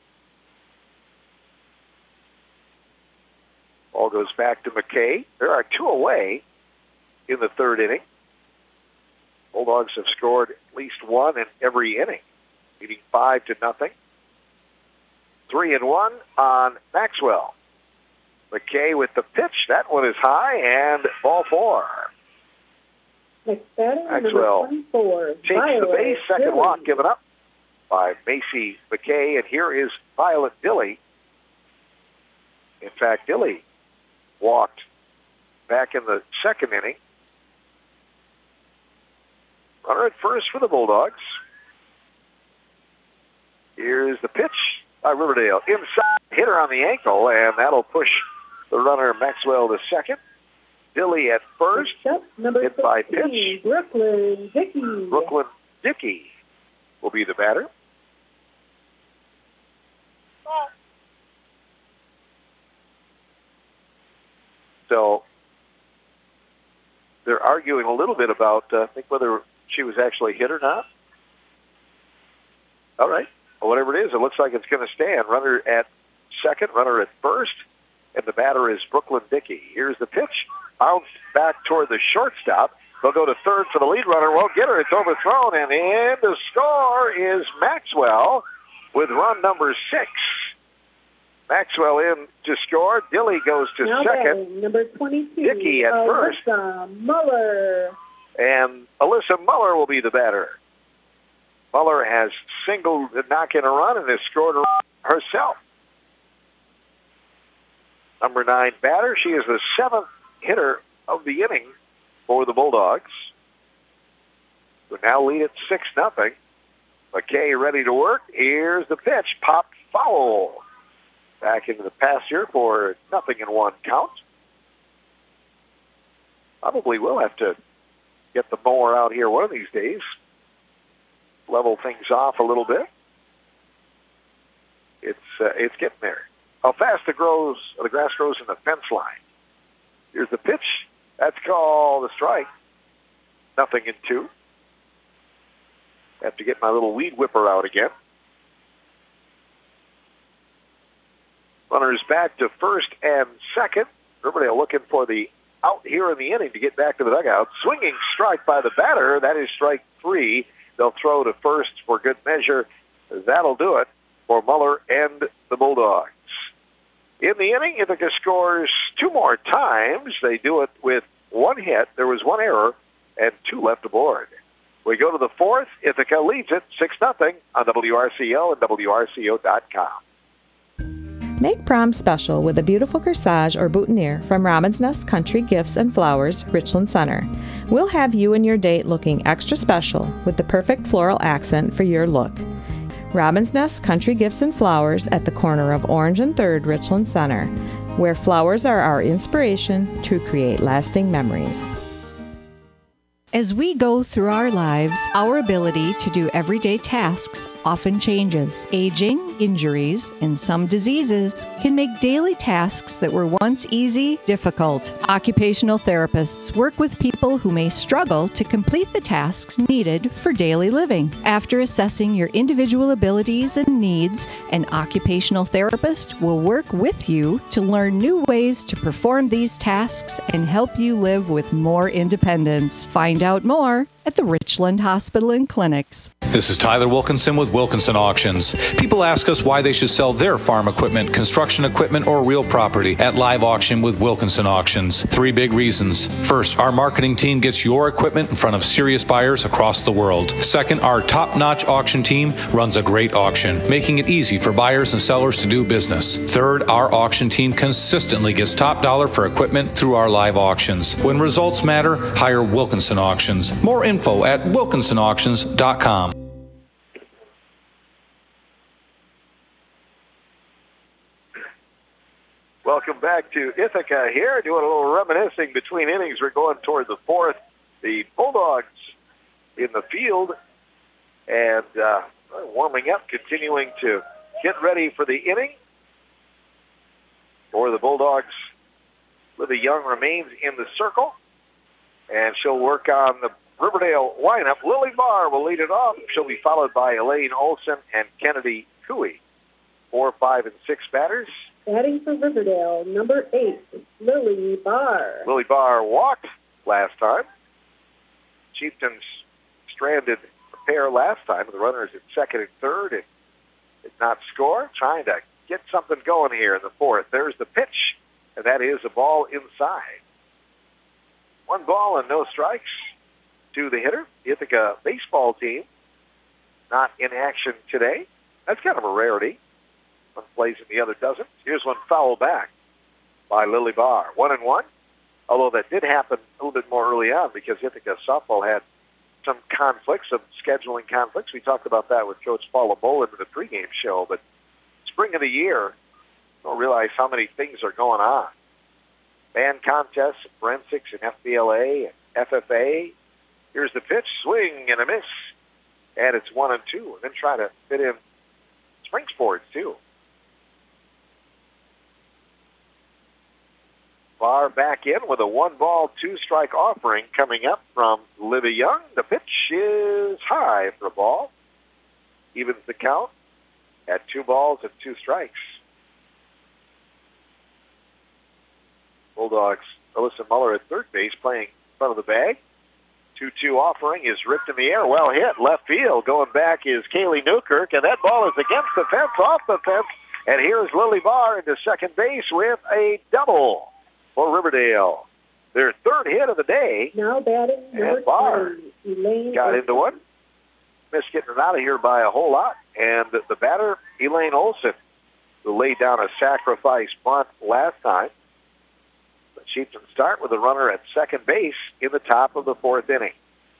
Ball goes back to McKay. There are two away in the third inning. Bulldogs have scored at least one in every inning, leading five to nothing. Three and one on Maxwell. McKay with the pitch. That one is high, and ball four. Next batter, Maxwell number twenty-four, takes the Violet base. Second Dilley. walk given up by Macy McKay, and here is Violet Dilley. In fact, Dilley walked back in the second inning. Runner at first for the Bulldogs. Here's the pitch by Riverdale. Inside, hit her on the ankle, and that'll push the runner Maxwell to second. Dilley at first, Up, number hit by sixteen, pitch. Brooklyn Dickey. Brooklyn Dickey will be the batter. So they're arguing a little bit about, uh, I think, whether she was actually hit or not. All right. Well, whatever it is, it looks like it's going to stand. Runner at second, runner at first. and the batter is Brooklyn Dickey. Here's the pitch. Bounced back toward the shortstop. They'll go to third for the lead runner. Won't get her. It's overthrown, and in to score is Maxwell with run number six. Maxwell in to score. Dilly goes to now second. Batting, number twenty-two. Dickey at first. Alyssa Muller. And Alyssa Muller will be the batter. Muller has singled to knock in a run and has scored a run herself. Number nine batter. She is the seventh hitter of the inning for the Bulldogs, who now lead at six nothing. McKay ready to work. Here's the pitch. Popped foul. Back into the pasture for nothing in one count. Probably will have to get the mower out here one of these days. Level things off a little bit. It's uh, it's getting there. How fast the grows, the grass grows in the fence line. Here's the pitch. That's called a strike. Nothing in two. Have to get my little weed whipper out again. Runners back to first and second. Riverdale looking for the out here in the inning to get back to the dugout. Swinging strike by the batter. That is strike three. They'll throw to first for good measure. That'll do it for Muller and the Bulldogs. In the inning, Ithaca scores two more times. They do it with one hit. There was one error and two left aboard. We go to the fourth. Ithaca leads it six nothing on W R C O and W R C O dot com. Make prom special with a beautiful corsage or boutonniere from Robin's Nest Country Gifts and Flowers, Richland Center. We'll have you and your date looking extra special with the perfect floral accent for your look. Robin's Nest Country Gifts and Flowers at the corner of Orange and third, Richland Center, where flowers are our inspiration to create lasting memories. As we go through our lives, our ability to do everyday tasks often changes. Aging, injuries, and some diseases can make daily tasks that were once easy difficult. Occupational therapists work with people who may struggle to complete the tasks needed for daily living. After assessing your individual abilities and needs, an occupational therapist will work with you to learn new ways to perform these tasks and help you live with more independence. Find out more at the Richland Hospital and Clinics. This is Tyler Wilkinson with Wilkinson Auctions. People ask us why they should sell their farm equipment, construction equipment, or real property at live auction with Wilkinson Auctions. Three big reasons. First, our marketing team gets your equipment in front of serious buyers across the world. Second, our top-notch auction team runs a great auction, making it easy for buyers and sellers to do business. Third, our auction team consistently gets top dollar for equipment through our live auctions. When results matter, hire Wilkinson Auctions. More info at wilkinson auctions dot com. Welcome back to Ithaca here, doing a little reminiscing between innings. We're going toward the fourth. The Bulldogs in the field and uh, warming up, continuing to get ready for the inning. For the Bulldogs, Livy Young remains in the circle, and she'll work on the Riverdale lineup. Lily Barr will lead it off. She'll be followed by Elaine Olson and Kennedy Cooey. Four, five, and six batters. Batting for Riverdale, number eight, Lily Barr. Lily Barr walked last time. Chieftains stranded a pair last time. The runners at second and third and did not score. Trying to get something going here in the fourth. There's the pitch, and that is a ball inside. One ball and no strikes to the hitter. The Ithaca baseball team not in action today. That's kind of a rarity. One plays and the other doesn't. Here's one foul back by Lily Barr. One and one. Although that did happen a little bit more early on because Ithaca softball had some conflicts, some scheduling conflicts. We talked about that with Coach Paula Bolin in the pregame show. But spring of the year, you don't realize how many things are going on. Band contests, forensics, and F B L A, and F F A. Here's the pitch, swing and a miss. And it's one and two. And then try to fit in spring sports, too. Barr back in with a one-ball, two-strike offering coming up from Livy Young. The pitch is high for a ball. Evens the count at two balls and two strikes. Bulldogs, Alyssa Muller at third base playing in front of the bag. two two offering is ripped in the air. Well hit. Left field. Going back is Kaylee Newkirk, and that ball is against the fence, off the fence. And here's Lily Barr into second base with a double for Riverdale. Their third hit of the day. Now batting number and Barr three, Elaine got Olsen. into one. Missed getting it out of here by a whole lot. And the, the batter, Elaine Olsen, who laid down a sacrifice bunt last time. But she can start with a runner at second base in the top of the fourth inning.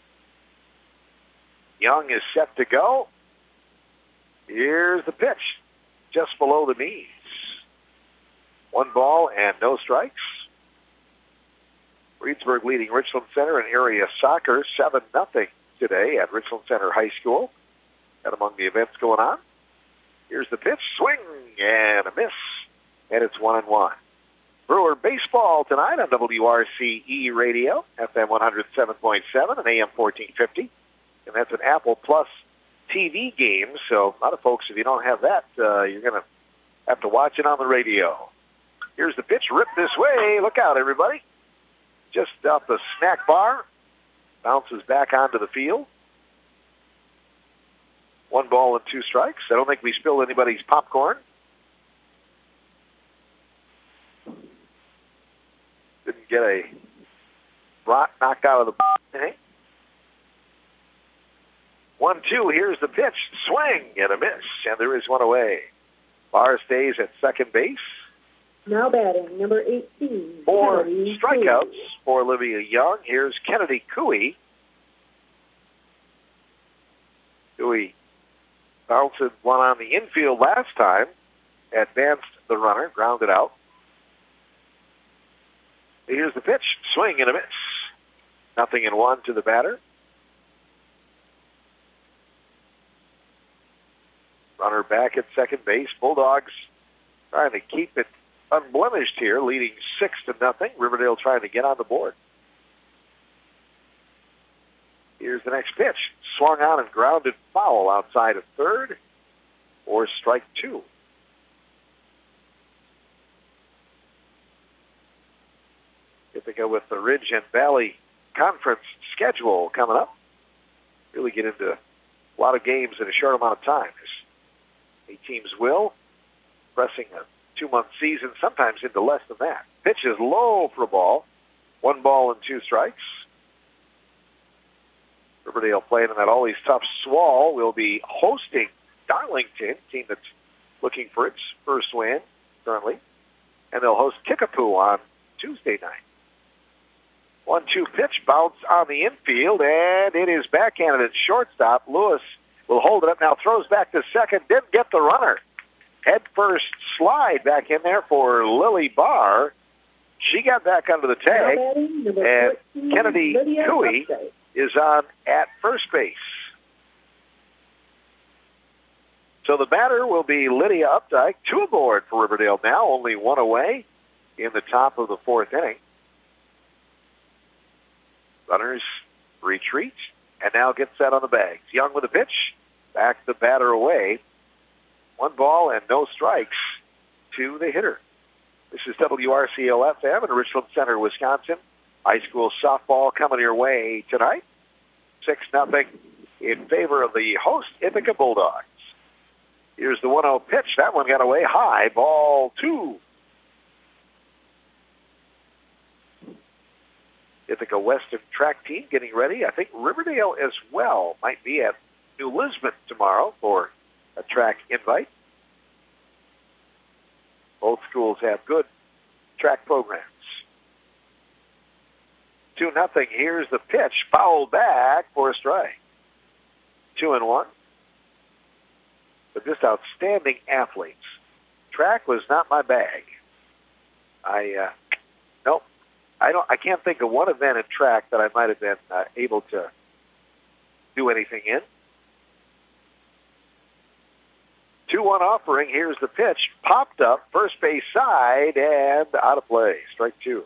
Young is set to go. Here's the pitch, just below the knees. One ball and no strikes. Reedsburg leading Richland Center in area soccer seven nothing today at Richland Center High School. And among the events going on. Here's the pitch, swing and a miss, and it's one and one. Brewer baseball tonight on W R C E Radio, F M one oh seven point seven and A M fourteen fifty. And that's an Apple Plus T V game, so a lot of folks, if you don't have that, uh, you're going to have to watch it on the radio. Here's the pitch, ripped this way. Look out, everybody. Just off the snack bar. Bounces back onto the field. One ball and two strikes. I don't think we spilled anybody's popcorn. Didn't get a rot knocked out of the ball. One, two, here's the pitch. Swing and a miss, and there is one away. Barr stays at second base. Now batting, number eighteen. Four Kennedy strikeouts Cooey. for Olivia Young. Here's Kennedy Cooey. Cooey bounced one on the infield last time. Advanced the runner, grounded out. Here's the pitch. Swing and a miss. Nothing in one to the batter. Runner back at second base. Bulldogs trying to keep it unblemished here, leading six to nothing. Riverdale trying to get on the board. Here's the next pitch. Swung on and grounded foul outside of third, or strike two. Ithaca with the Ridge and Valley Conference schedule coming up. Really get into a lot of games in a short amount of time. Eight teams will, pressing a two-month season, sometimes into less than that. Pitch is low for a ball. One ball and two strikes. Riverdale playing in that always tough Swall will be hosting Darlington, team that's looking for its first win currently. And they'll host Kickapoo on Tuesday night. one two pitch, bounce on the infield, and it is backhanded at shortstop. Lewis will hold it up now, throws back to second, didn't get the runner. Head first slide back in there for Lily Barr. She got back under the tag, and Kennedy Cooey is on at first base. So the batter will be Lydia Updike, two aboard for Riverdale now, only one away in the top of the fourth inning. Runners retreat and now get set on the bags. Young with a pitch, back the batter away. One ball and no strikes to the hitter. This is W R C O F M in Richland Center, Wisconsin. High school softball coming your way tonight. six nothing in favor of the host Ithaca Bulldogs. Here's the one oh pitch. That one got away high. Ball two. Ithaca Western track team getting ready. I think Riverdale as well might be at New Lisbon tomorrow for a track invite. Both schools have good track programs. two nothing. Here's the pitch. Fouled back for a strike. Two and one. But just outstanding athletes. Track was not my bag. I, uh, nope. I don't. I can't think of one event in track that I might have been uh, able to do anything in. two one offering. Here's the pitch. Popped up, first base side, and out of play. Strike two.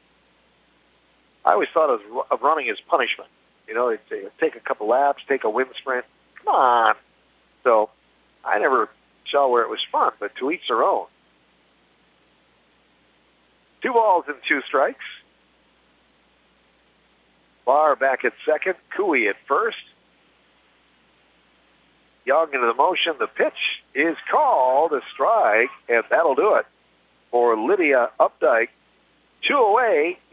I always thought of, of running as punishment. You know, it'd, it'd take a couple laps, take a wind sprint. Come on. So I never saw where it was fun, but to each their own. Two balls and two strikes. Barr back at second. Cooey at first. Young into the motion. The pitch is called a strike, and that'll do it for Lydia Updike. Two away